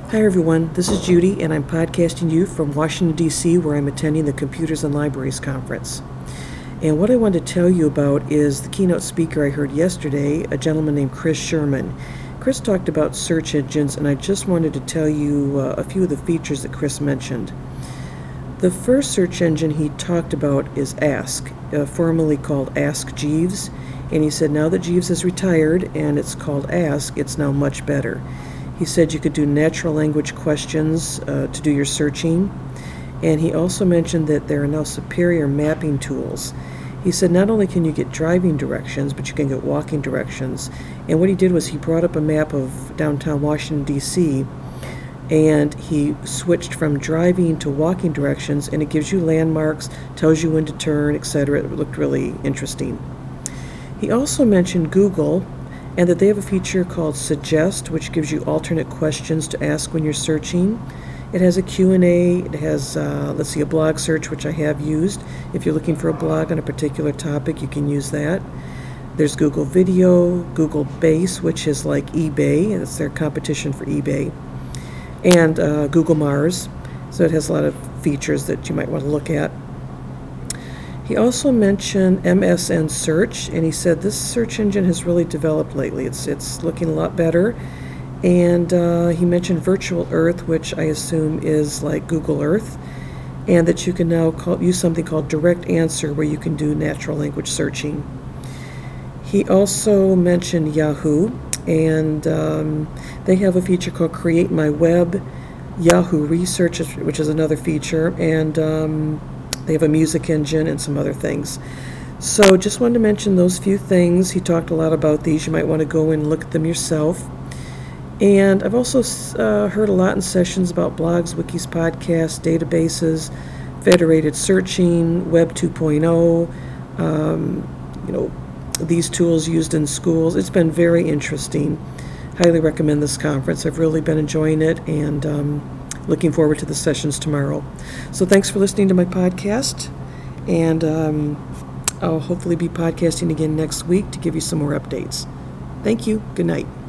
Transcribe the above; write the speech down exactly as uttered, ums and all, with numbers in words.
Hi everyone, this is Judy and I'm podcasting you from Washington, D C, where I'm attending the Computers and Libraries Conference. And what I wanted to tell you about is the keynote speaker I heard yesterday, a gentleman named Chris Sherman. Chris talked about search engines, and I just wanted to tell you uh, a few of the features that Chris mentioned. The first search engine he talked about is Ask, uh, formerly called Ask Jeeves, and he said now that Jeeves is retired and it's called Ask, it's now much better. He said you could do natural language questions uh, to do your searching, and he also mentioned that there are now superior mapping tools. He said not only can you get driving directions, but you can get walking directions. And what he did was he brought up a map of downtown Washington, D C, and he switched from driving to walking directions, and it gives you landmarks, tells you when to turn, et cetera. It looked really interesting. He also mentioned Google, and that they have a feature called Suggest, which gives you alternate questions to ask when you're searching. It has a Q and A, it has, uh, let's see, a blog search, which I have used. If you're looking for a blog on a particular topic, you can use that. There's Google Video, Google Base, which is like eBay, and it's their competition for eBay, and uh, Google Mars. So it has a lot of features that you might want to look at. He also mentioned M S N Search, and he said this search engine has really developed lately. It's it's looking a lot better. And uh, he mentioned Virtual Earth, which I assume is like Google Earth, and that you can now call, use something called Direct Answer, where you can do natural language searching. He also mentioned Yahoo, and um, they have a feature called Create My Web, Yahoo Research, which is another feature, and um, they have a music engine and some other things. So just wanted to mention those few things. He talked a lot about these. You might want to go and look at them yourself. And I've also uh, heard a lot in sessions about blogs, wikis, podcasts, databases, federated searching, Web two point oh, um, you know, these tools used in schools. It's been very interesting. Highly recommend this conference. I've really been enjoying it, and um, looking forward to the sessions tomorrow. So thanks for listening to my podcast, and um, I'll hopefully be podcasting again next week to give you some more updates. Thank you. Good night.